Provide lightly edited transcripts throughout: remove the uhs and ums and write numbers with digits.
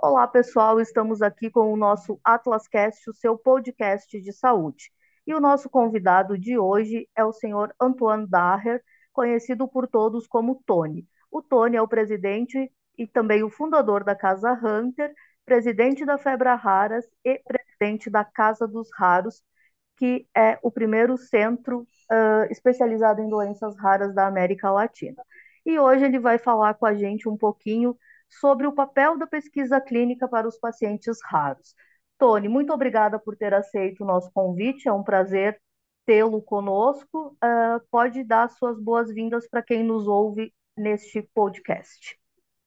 Olá, pessoal, estamos aqui com o nosso AtlasCast, o seu podcast de saúde. E o nosso convidado de hoje é o senhor Antoine Daher, conhecido por todos como Tony. O Tony é o presidente e também o fundador da Casa Hunter, presidente da Febra Raras e presidente da Casa dos Raros, que é o primeiro centro especializado em doenças raras da América Latina. E hoje ele vai falar com a gente um pouquinho sobre o papel da pesquisa clínica para os pacientes raros. Tony, muito obrigada por ter aceito o nosso convite, é um prazer tê-lo conosco. Pode dar suas boas-vindas para quem nos ouve neste podcast.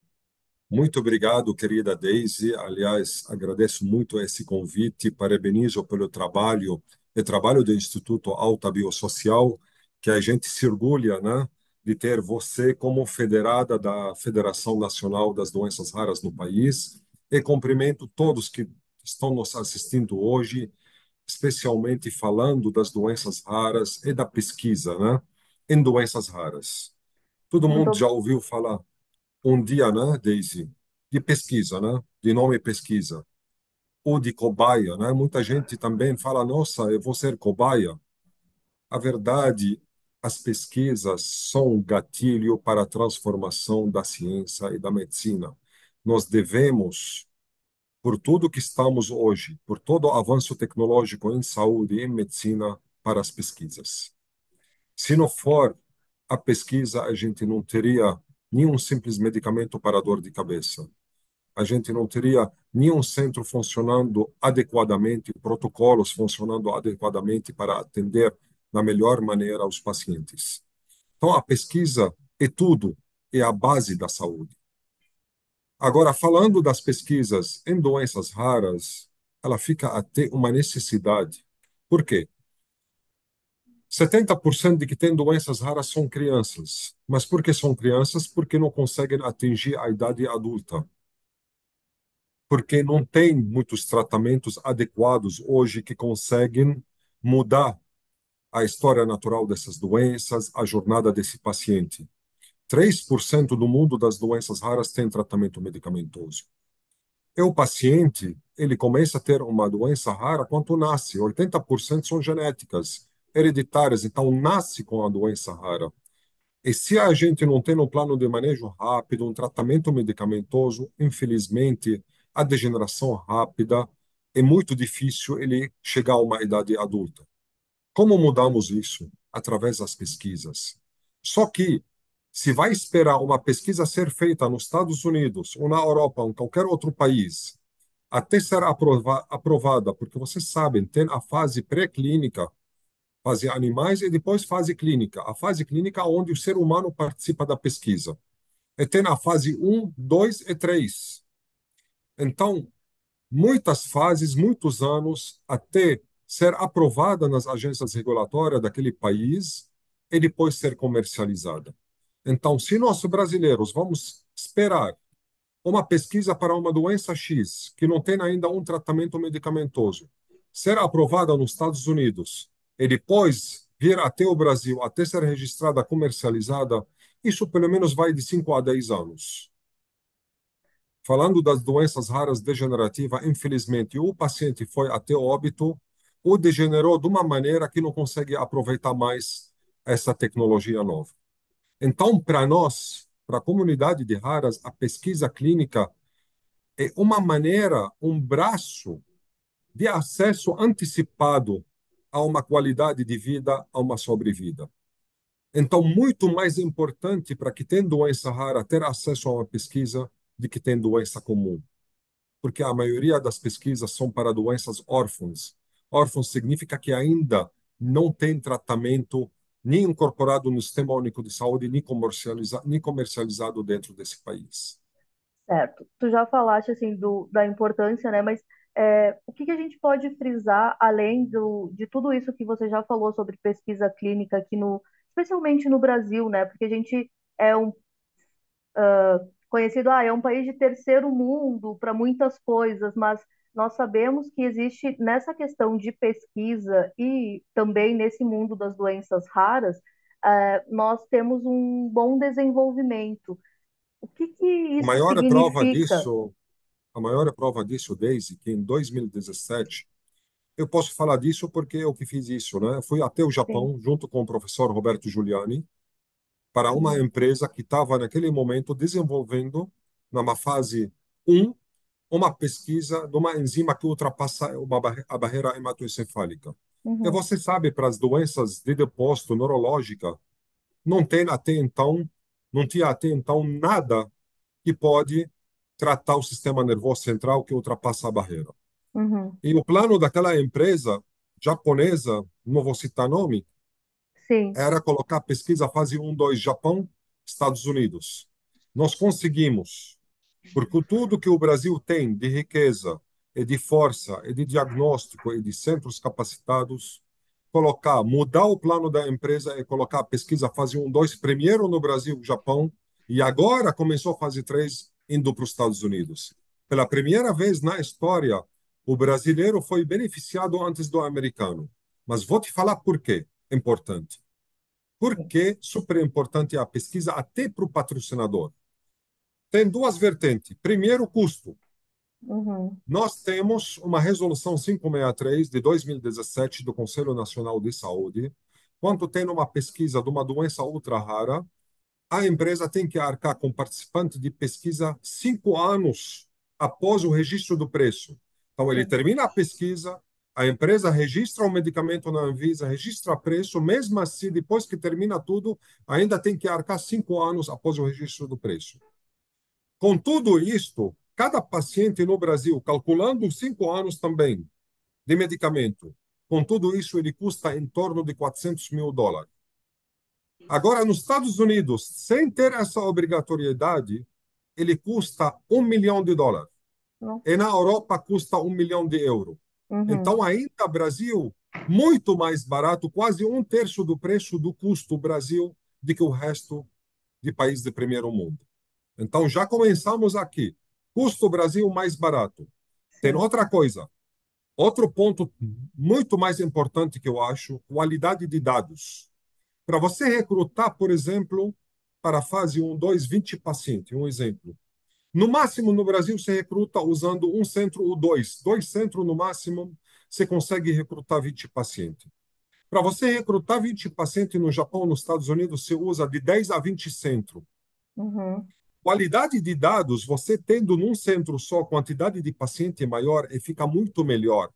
Muito obrigado, querida Daisy. Aliás, agradeço muito esse convite, parabenizo pelo trabalho, o trabalho do Instituto Alta Biosocial, que a gente se orgulha, né, de ter você como federada da Federação Nacional das Doenças Raras no país. E cumprimento todos que estão nos assistindo hoje, especialmente falando das doenças raras e da pesquisa, né, em doenças raras. Todo mundo Muito já ouviu falar um dia, né, Daisy, de pesquisa, né, de nome pesquisa, ou de cobaia, né? Muita gente também fala, nossa, eu vou ser cobaia. A verdade, as pesquisas são um gatilho para a transformação da ciência e da medicina. Nós devemos, por tudo que estamos hoje, por todo o avanço tecnológico em saúde e em medicina, para as pesquisas. Se não for a pesquisa, a gente não teria nenhum simples medicamento para dor de cabeça. A gente não teria nenhum centro funcionando adequadamente, protocolos funcionando adequadamente para atender da melhor maneira os pacientes. Então, a pesquisa é tudo, é a base da saúde. Agora, falando das pesquisas em doenças raras, ela fica a ter uma necessidade. Por quê? 70% de que têm doenças raras são crianças. Mas por que são crianças? Porque não conseguem atingir a idade adulta. Porque não tem muitos tratamentos adequados hoje que conseguem mudar a história natural dessas doenças, a jornada desse paciente. 3% do mundo das doenças raras tem tratamento medicamentoso. E o paciente, ele começa a ter uma doença rara quando nasce. 80% são genéticas, hereditárias, então nasce com a doença rara. E se a gente não tem um plano de manejo rápido, um tratamento medicamentoso, infelizmente, a degeneração rápida é muito difícil ele chegar a uma idade adulta. Como mudamos isso? Através das pesquisas. Só que, se vai esperar uma pesquisa ser feita nos Estados Unidos, ou na Europa, ou em qualquer outro país, até ser aprovada, porque vocês sabem, tem a fase pré-clínica, fase animais e depois fase clínica. A fase clínica é onde o ser humano participa da pesquisa. E tem a fase um, 2 e 3. Então, muitas fases, muitos anos, até ser aprovada nas agências regulatórias daquele país e depois ser comercializada. Então, se nós brasileiros vamos esperar uma pesquisa para uma doença X, que não tem ainda um tratamento medicamentoso, ser aprovada nos Estados Unidos e depois vir até o Brasil, até ser registrada, comercializada, isso pelo menos vai de 5 a 10 anos. Falando das doenças raras degenerativas, infelizmente, o paciente foi até o óbito ou degenerou de uma maneira que não consegue aproveitar mais essa tecnologia nova. Então, para nós, para a comunidade de raras, a pesquisa clínica é uma maneira, um braço de acesso antecipado a uma qualidade de vida, a uma sobrevida. Então, muito mais importante para quem tem doença rara ter acesso a uma pesquisa do que tem doença comum, porque a maioria das pesquisas são para doenças órfãs. Órfãos significa que ainda não tem tratamento nem incorporado no Sistema Único de Saúde, nem comercializado dentro desse país. certo. Tu já falaste assim da importância, né? Mas o que que a gente pode frisar além de tudo isso que você já falou sobre pesquisa clínica aqui especialmente no Brasil, né? Porque a gente é conhecido, é um país de terceiro mundo para muitas coisas, mas nós sabemos que existe nessa questão de pesquisa e também nesse mundo das doenças raras, nós temos um bom desenvolvimento. O que que A isso maior prova significa? disso A maior prova disso, Daisy, que em 2017, eu posso falar disso porque eu que fiz isso, né? Fui até o Sim. Japão, junto com o professor Roberto Giuliani, para uma Uhum. empresa que estava, naquele momento, desenvolvendo, numa fase um, uma pesquisa de uma enzima que ultrapassa a barreira hematoencefálica. E Uhum. você sabe, para as doenças de depósito neurológica, não tem até então, não tinha até então nada que pode tratar o sistema nervoso central que ultrapassa a barreira. Uhum. E o plano daquela empresa japonesa, não vou citar nome, Sim. era colocar pesquisa fase um, 2, Japão, Estados Unidos. Nós conseguimos, porque tudo que o Brasil tem de riqueza, e de força, e de diagnóstico, e de centros capacitados, colocar, mudar o plano da empresa e colocar a pesquisa fase um, 2, primeiro no Brasil, Japão, e agora começou a fase 3, indo para os Estados Unidos. Pela primeira vez na história, o brasileiro foi beneficiado antes do americano. Mas vou te falar por quê. Importante. Sim. Porque super importante é a pesquisa até para o patrocinador. Tem duas vertentes. Primeiro, o custo. Uhum. Nós temos uma resolução 563 de 2017 do Conselho Nacional de Saúde. Quando tem uma pesquisa de uma doença ultra rara, a empresa tem que arcar com participante de pesquisa 5 anos após o registro do preço. Então, ele Sim. termina a pesquisa, a empresa registra o medicamento na Anvisa, registra preço, mesmo assim, depois que termina tudo, ainda tem que arcar 5 anos após o registro do preço. Com tudo isto, cada paciente no Brasil, calculando 5 anos também de medicamento, com tudo isso, ele custa em torno de US$ 400 mil. Agora, nos Estados Unidos, sem ter essa obrigatoriedade, ele custa US$ 1 milhão. Não. E na Europa custa €1 milhão. Uhum. Então, ainda Brasil, muito mais barato, quase um terço do preço do custo Brasil do que o resto de países de primeiro mundo. Então, já começamos aqui. Custo Brasil mais barato. Tem Sim. outra coisa, outro ponto muito mais importante que eu acho, qualidade de dados. Para você recrutar, por exemplo, para a fase um, 2, 20 pacientes, um exemplo. No máximo, no Brasil, você recruta usando um centro ou dois. Dois centros, no máximo, você consegue recrutar 20 pacientes. Para você recrutar 20 pacientes no Japão, nos Estados Unidos, você usa de 10 a 20 centros. Uhum. Qualidade de dados, você tendo num centro só quantidade de paciente maior, e fica muito melhor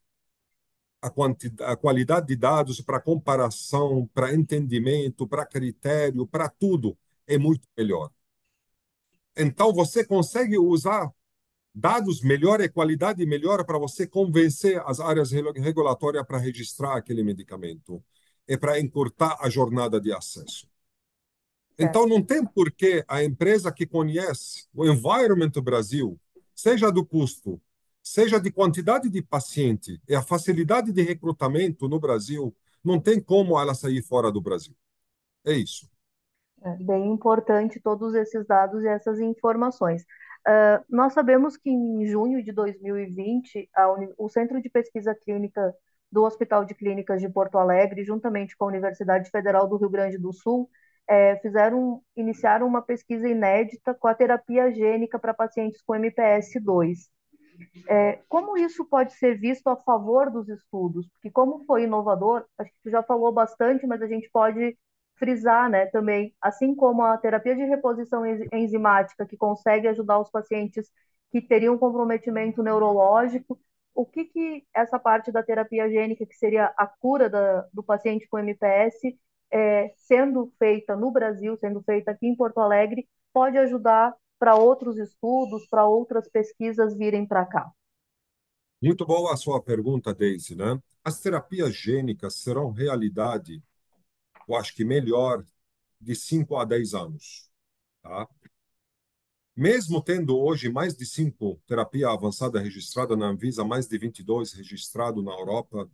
a qualidade de dados para comparação, para entendimento, para critério, para tudo é muito melhor. Então, você consegue usar dados melhor e qualidade melhor para você convencer as áreas regulatórias para registrar aquele medicamento e para encurtar a jornada de acesso. Então, Certo. não tem por que a empresa que conhece o environment do Brasil, seja do custo, seja de quantidade de paciente e a facilidade de recrutamento no Brasil, não tem como ela sair fora do Brasil. É isso. É bem importante todos esses dados e essas informações. Nós sabemos que em junho de 2020, o Centro de Pesquisa Clínica do Hospital de Clínicas de Porto Alegre, juntamente com a Universidade Federal do Rio Grande do Sul, iniciaram uma pesquisa inédita com a terapia gênica para pacientes com MPS 2. Como isso pode ser visto a favor dos estudos? Porque como foi inovador, acho que tu já falou bastante, mas a gente pode frisar, né, também, assim como a terapia de reposição enzimática, que consegue ajudar os pacientes que teriam comprometimento neurológico, o que que essa parte da terapia gênica, que seria a cura do paciente com MPS, sendo feita no Brasil, sendo feita aqui em Porto Alegre, pode ajudar para outros estudos, para outras pesquisas virem para cá? Muito boa a sua pergunta, Daisy, né? As terapias gênicas serão realidade, eu acho que melhor, de 5 a 10 anos, tá? Mesmo tendo hoje mais de 5 terapia avançada registrada na Anvisa, mais de 22 registrado na Europa,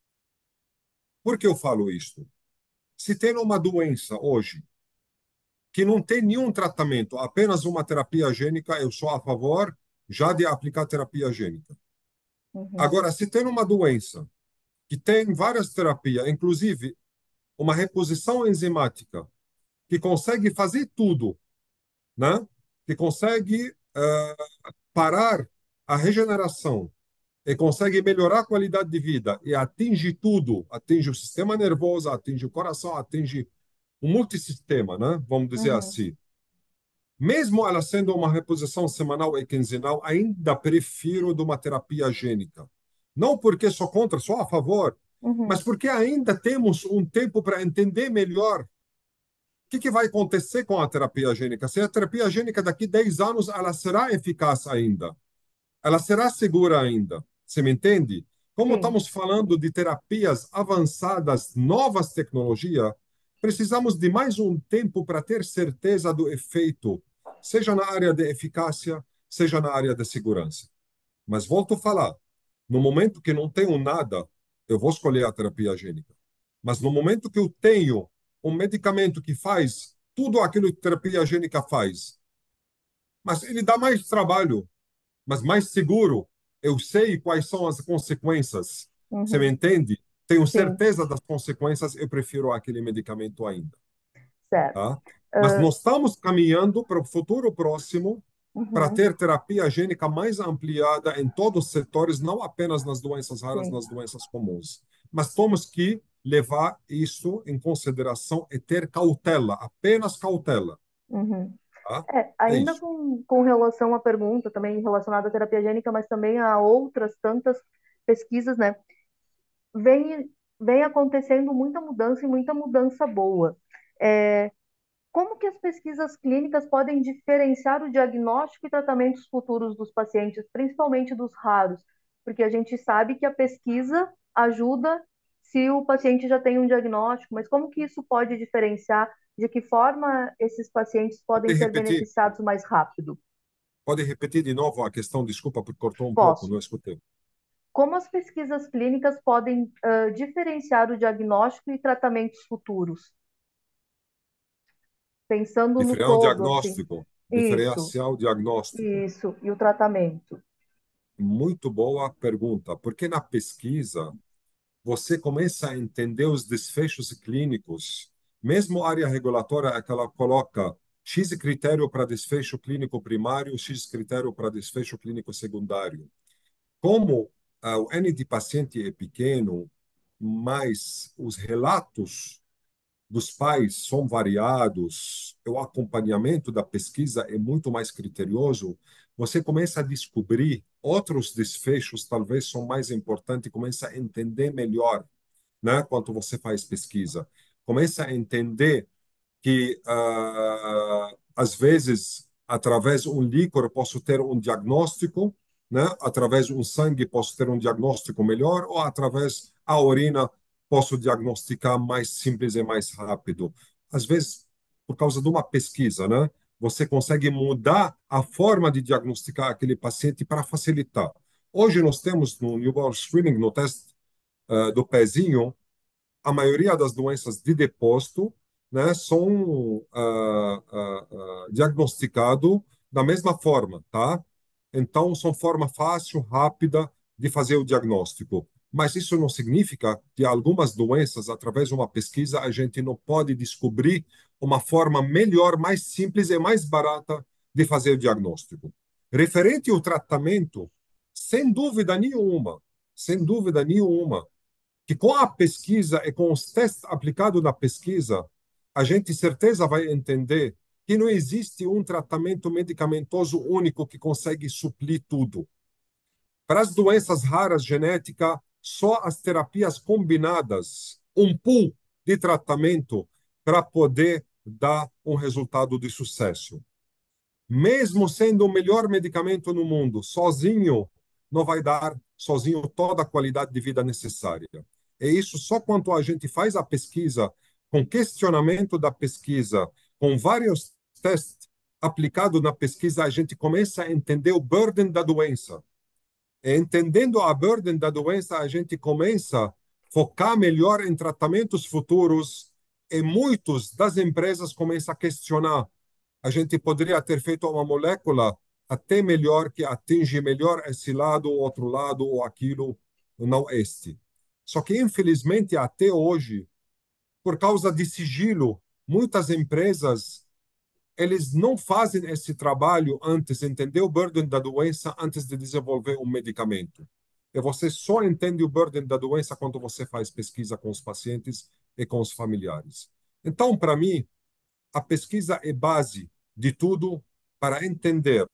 por que eu falo isto? Se tem uma doença hoje que não tem nenhum tratamento, apenas uma terapia gênica, eu sou a favor já de aplicar terapia gênica. Uhum. Agora, se tem uma doença que tem várias terapias, inclusive uma reposição enzimática, que consegue fazer tudo, né? Que consegue parar a regeneração e consegue melhorar a qualidade de vida e atinge tudo, atinge o sistema nervoso, atinge o coração, atinge o multissistema, né? Vamos dizer Uhum. assim. Mesmo ela sendo uma reposição semanal e quinzenal, ainda prefiro de uma terapia gênica. Não porque sou contra, sou a favor, mas Uhum. porque ainda temos um tempo para entender melhor o que vai acontecer com a terapia gênica. Se a terapia gênica daqui a 10 anos, ela será eficaz ainda, ela será segura ainda. Você me entende? Como Sim, estamos falando de terapias avançadas, novas tecnologias, precisamos de mais um tempo para ter certeza do efeito, seja na área de eficácia, seja na área de segurança. Mas volto a falar, no momento que não tenho nada, eu vou escolher a terapia gênica. Mas no momento que eu tenho um medicamento que faz tudo aquilo que a terapia gênica faz, mas ele dá mais trabalho, mas mais seguro. Eu sei quais são as consequências. Você me uhum. entende? Tenho Sim, certeza das consequências, eu prefiro aquele medicamento ainda, certo. tá? Mas Ah, nós estamos caminhando para o futuro próximo para uhum. ter terapia gênica mais ampliada em todos os setores, não apenas nas doenças raras, Sim. nas doenças comuns. Mas temos que levar isso em consideração e ter cautela, apenas cautela, Uhum. tá? É Ainda isso. com relação à pergunta, também relacionada à terapia gênica, mas também a outras tantas pesquisas, né? Vem, vem acontecendo muita mudança e muita mudança boa. É, como que as pesquisas clínicas podem diferenciar o diagnóstico e tratamentos futuros dos pacientes, principalmente dos raros? Porque a gente sabe que a pesquisa ajuda se o paciente já tem um diagnóstico, mas como que isso pode diferenciar? De que forma esses pacientes podem ser beneficiados mais rápido? Pode repetir de novo a questão, desculpa, porque cortou um pouco, não Posso. escutei. Como as pesquisas clínicas podem diferenciar o diagnóstico e tratamentos futuros? Pensando no Diferencial todo, assim. diagnóstico. Isso, Diferencial diagnóstico. isso. E o tratamento? Muito boa pergunta, porque na pesquisa você começa a entender os desfechos clínicos, mesmo a área regulatória é que ela coloca X critério para desfecho clínico primário, X critério para desfecho clínico secundário. Como o N de paciente é pequeno, mas os relatos dos pais são variados, o acompanhamento da pesquisa é muito mais criterioso, você começa a descobrir outros desfechos, talvez são mais importantes, começa a entender melhor, né, quando você faz pesquisa. Começa a entender que, às vezes, através de um líquor, eu posso ter um diagnóstico, né? Através de um sangue, posso ter um diagnóstico melhor, ou através da urina, posso diagnosticar mais simples e mais rápido. Às vezes, por causa de uma pesquisa, né? Você consegue mudar a forma de diagnosticar aquele paciente para facilitar. Hoje nós temos no newborn screening, no teste do pezinho, a maioria das doenças de depósito, né, são diagnosticados da mesma forma, tá? Então, são forma fácil, rápida de fazer o diagnóstico. Mas isso não significa que algumas doenças, através de uma pesquisa, a gente não pode descobrir uma forma melhor, mais simples e mais barata de fazer o diagnóstico. Referente ao tratamento, sem dúvida nenhuma, que com a pesquisa e com os testes aplicados na pesquisa, a gente certeza vai entender que não existe um tratamento medicamentoso único que consegue suprir tudo. Para as doenças raras genéticas, só as terapias combinadas, um pool de tratamento para poder dar um resultado de sucesso. Mesmo sendo o melhor medicamento no mundo, sozinho não vai dar sozinho toda a qualidade de vida necessária. É isso só quando a gente faz a pesquisa, com questionamento da pesquisa, com vários testes aplicados na pesquisa, a gente começa a entender o burden da doença. E entendendo a burden da doença, a gente começa a focar melhor em tratamentos futuros e muitas das empresas começam a questionar: a gente poderia ter feito uma molécula até melhor, que atinge melhor esse lado, o outro lado, ou aquilo, não este. Só que, infelizmente, até hoje, por causa de sigilo, muitas empresas eles não fazem esse trabalho antes, entender o burden da doença antes de desenvolver um medicamento. E você só entende o burden da doença quando você faz pesquisa com os pacientes e com os familiares. Então, para mim, a pesquisa é base de tudo para entender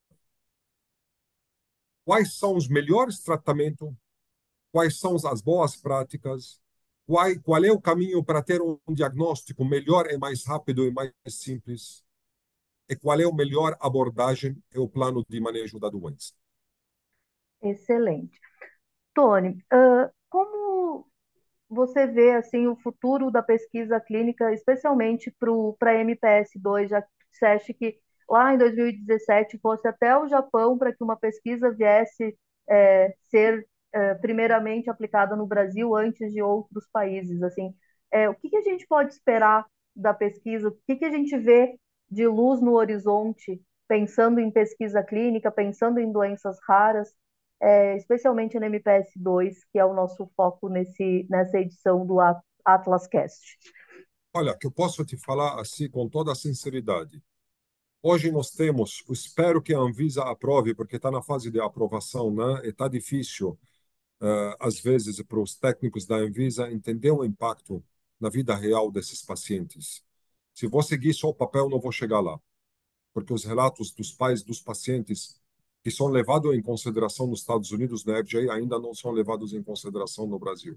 quais são os melhores tratamentos, quais são as boas práticas, qual é o caminho para ter um diagnóstico melhor e mais rápido e mais simples, e qual é a melhor abordagem e o plano de manejo da doença. Excelente. Tony, como você vê assim o futuro da pesquisa clínica, especialmente para MPS2, já que disseste que lá em 2017 fosse até o Japão para que uma pesquisa viesse ser primeiramente aplicada no Brasil antes de outros países, assim, o que que a gente pode esperar da pesquisa? O que que a gente vê de luz no horizonte, pensando em pesquisa clínica, pensando em doenças raras? Especialmente no MPS2, que é o nosso foco nessa edição do Atlas Cast. Olha, que eu posso te falar assim com toda a sinceridade. Hoje nós temos, espero que a Anvisa aprove, porque está na fase de aprovação, né? E está difícil, às vezes, para os técnicos da Anvisa entender o impacto na vida real desses pacientes. Se vou seguir só o papel, não vou chegar lá, porque os relatos dos pais dos pacientes que são levados em consideração nos Estados Unidos na FDA ainda não são levados em consideração no Brasil.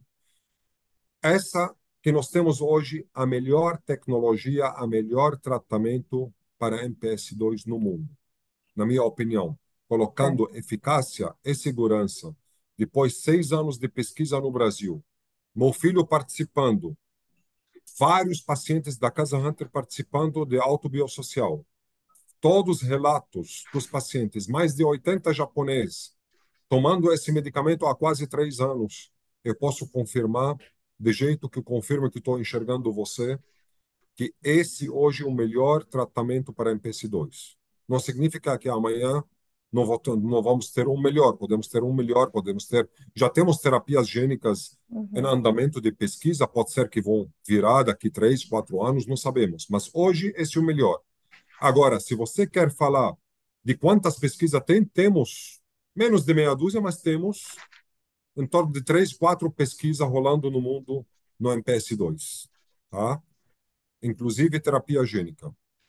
Essa que nós temos hoje, a melhor tecnologia, a melhor tratamento para MPS2 no mundo, na minha opinião, colocando eficácia e segurança. Depois de 6 anos de pesquisa no Brasil, meu filho participando, vários pacientes da Casa Hunter participando de autobiosocial, todos os relatos dos pacientes, mais de 80 japoneses, tomando esse medicamento há quase 3 anos. Eu posso confirmar, de jeito que eu confirmo que estou enxergando você, que esse hoje é o melhor tratamento para MPS2. Não significa que amanhã não vamos ter um melhor, podemos ter um melhor, podemos ter. Já temos terapias gênicas em Uhum. andamento de pesquisa, pode ser que vão virar daqui 3, 4 anos, não sabemos. Mas hoje esse é o melhor. Agora, se você quer falar de quantas pesquisas tem, temos menos de meia dúzia, mas temos em torno de 3, 4 pesquisas rolando no mundo no MPS2, tá? Inclusive terapia gênica.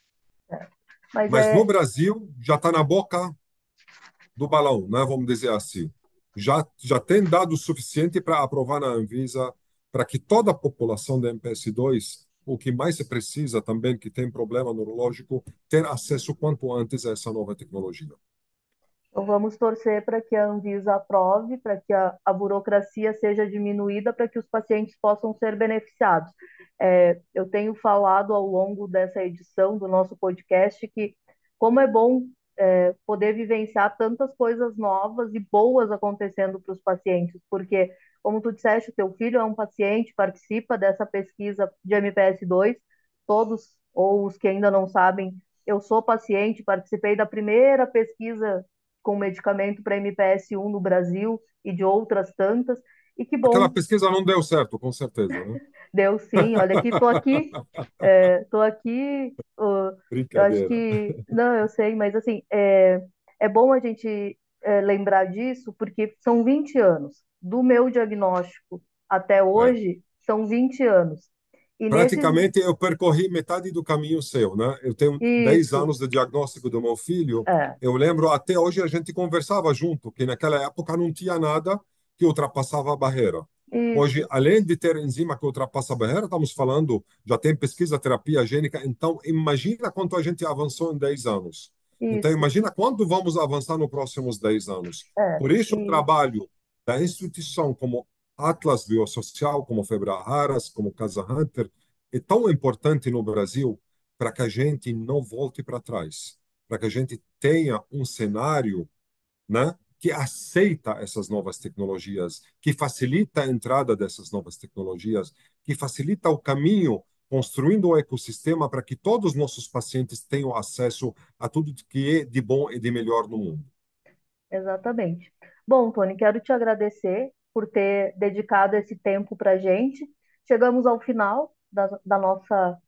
Mas Mas no Brasil já está na boca do balão, né? Vamos dizer assim. Já tem dado suficiente para aprovar na Anvisa para que toda a população da MPS2, o que mais se precisa também, que tem problema neurológico, ter acesso quanto antes a essa nova tecnologia. então vamos torcer para que a Anvisa aprove, para que a burocracia seja diminuída, para que os pacientes possam ser beneficiados. Eu tenho falado ao longo dessa edição do nosso podcast que como é bom poder vivenciar tantas coisas novas e boas acontecendo para os pacientes, porque, como tu disseste, o teu filho é um paciente, participa dessa pesquisa de MPS2, todos, ou os que ainda não sabem, eu sou paciente, participei da primeira pesquisa com medicamento para MPS1 no Brasil e de outras tantas, e que Aquela bom, pesquisa não deu certo, com certeza, né? deu sim, olha aqui, tô aqui, eu acho Brincadeira. que, não, eu sei, mas assim, é bom a gente lembrar disso, porque são 20 anos, do meu diagnóstico até É. hoje, são 20 anos, e nesses, Praticamente eu percorri metade do caminho seu, né? Eu tenho 10 isso, anos de diagnóstico do meu filho. é, Eu lembro até hoje a gente conversava junto, que naquela época não tinha nada que ultrapassava a barreira. Hoje, isso, além de ter enzima que ultrapassa a barreira, estamos falando, já tem pesquisa terapia gênica, então imagina quanto a gente avançou em 10 anos. Então isso, imagina quanto vamos avançar nos próximos 10 anos. Por isso o e trabalho da instituição como Atlas Biosocial, como Febra Raras, como Casa Hunter, é tão importante no Brasil para que a gente não volte para trás, para que a gente tenha um cenário, né, que aceita essas novas tecnologias, que facilita a entrada dessas novas tecnologias, que facilita o caminho, construindo o ecossistema para que todos os nossos pacientes tenham acesso a tudo que é de bom e de melhor no mundo. exatamente. Bom, Tony, quero te agradecer por ter dedicado esse tempo para a gente. Chegamos ao final da nossa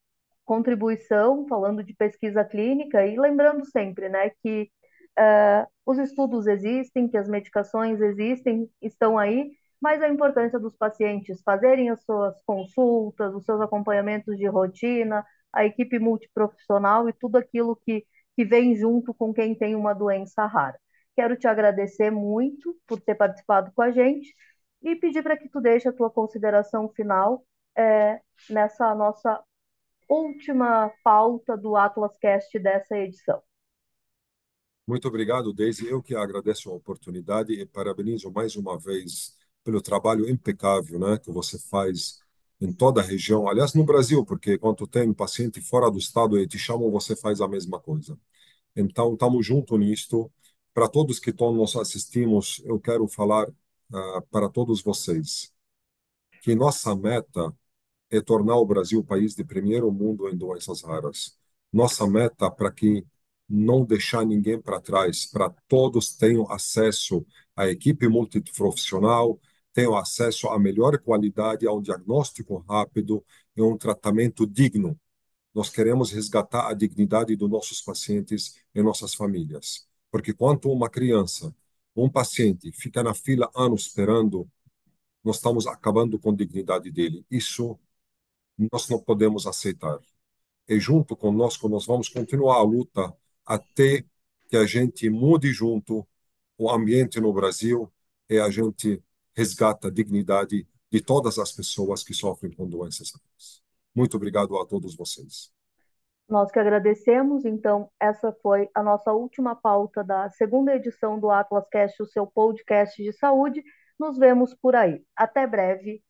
contribuição, falando de pesquisa clínica e lembrando sempre, né, que os estudos existem, que as medicações existem, estão aí, mas a importância dos pacientes fazerem as suas consultas, os seus acompanhamentos de rotina, a equipe multiprofissional e tudo aquilo que vem junto com quem tem uma doença rara. Quero te agradecer muito por ter participado com a gente e pedir para que tu deixe a tua consideração final nessa nossa última pauta do AtlasCast dessa edição. Muito obrigado, Daisy. Eu que agradeço a oportunidade e parabenizo mais uma vez pelo trabalho impecável, né, que você faz em toda a região. Aliás, no Brasil, porque quando tem um paciente fora do estado e te chamam, você faz a mesma coisa. Então, estamos juntos nisto. Para todos que estão nos assistimos, eu quero falar para todos vocês que nossa meta é tornar o Brasil o país de primeiro mundo em doenças raras. Nossa meta para que não deixar ninguém para trás, para todos tenham acesso à equipe multiprofissional, tenham acesso à melhor qualidade, a um diagnóstico rápido e um tratamento digno. Nós queremos resgatar a dignidade dos nossos pacientes e nossas famílias. Porque quando uma criança, um paciente, fica na fila anos esperando, nós estamos acabando com a dignidade dele. Isso nós não podemos aceitar. E junto conosco, nós vamos continuar a luta até que a gente mude junto o ambiente no Brasil e a gente resgata a dignidade de todas as pessoas que sofrem com doenças raras. Muito obrigado a todos vocês. Nós que agradecemos, então, essa foi a nossa última pauta da segunda edição do AtlasCast, o seu podcast de saúde. Nos vemos por aí. Até breve.